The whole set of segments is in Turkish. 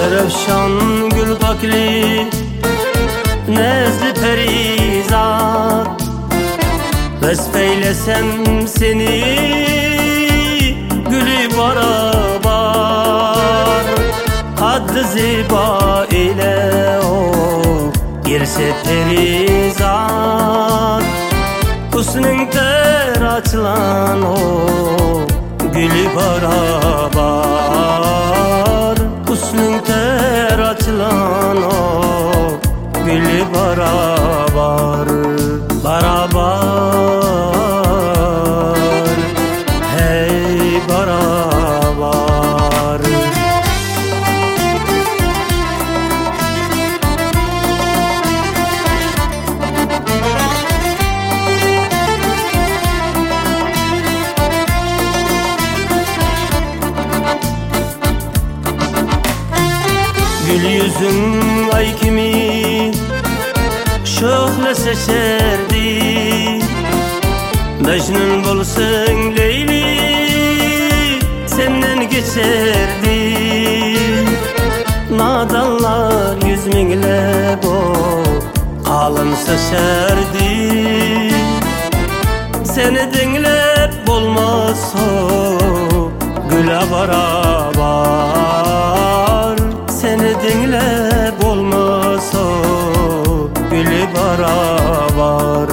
Serevşan gül pakli nezli perizat, vesfeylesem seni gülü barabar. Haddi ziba ile o girse perizat, husnün ter açılan o gülü barabar. Husnün ter açılan o gülü barabar. Barabar, hey barabar. Gül yüzün ay kimi şohla seçerdi, Mecnun bulsun Leyli senden geçerdi. Nadanlar yüz minglep o alın seçerdi, seni dinlep bulmaz o güle barabar. Seni dinlep olmaz o gülü barabar.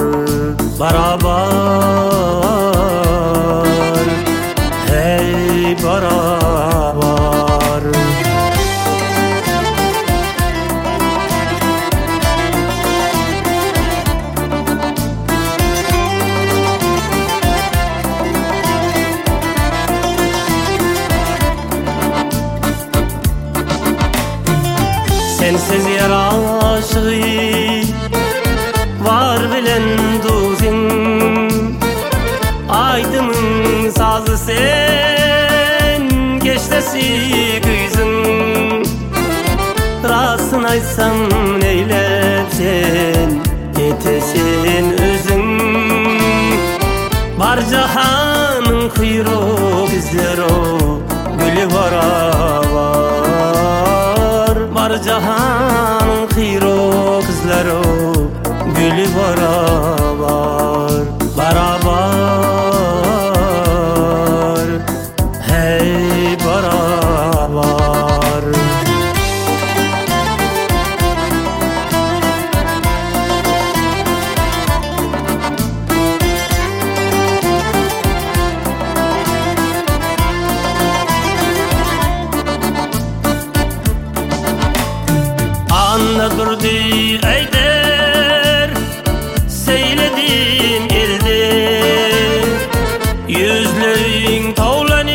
Barabar, hey barabar. Sensiz yer aşığı var bilen duzin, aydımın sazı sen geçtesi kızın. Rasın aytsam neylep sen yetesin özün. Var cahanın kuyruk izler o gülü barabar. Var cahanın kuyruk izler o gülü barabar. Barabar, hey barabar. Anla durdu eyder seyledim elde, yüzlerin tavlanıp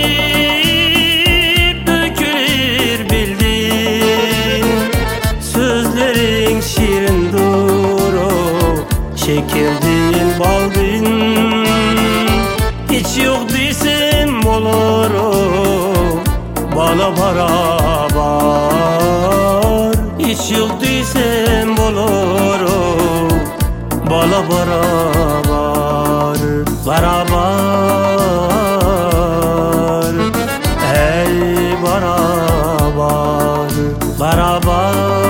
dökülür bildin. Sözlerin şirin duru, şekerdin baldin. Hiç yok desem olur o bana barabar. Hiç yok desem olur o bana barabar. Barabar, hey barabar. Barabar.